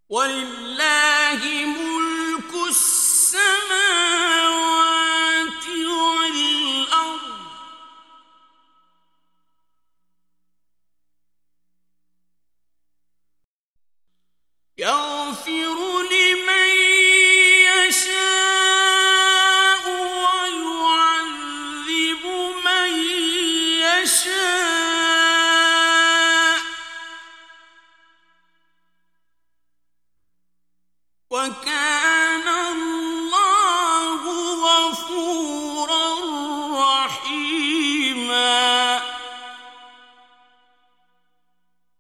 وَلِلَّهِ مُلْكُ السَّمَاوَاتِ وَالْأَرْضِ ۚ يَغْفِرُ لِمَن يَشَاءُ وَيُعَذِّبُ مَن يَشَاءُ ۚ وَكَانَ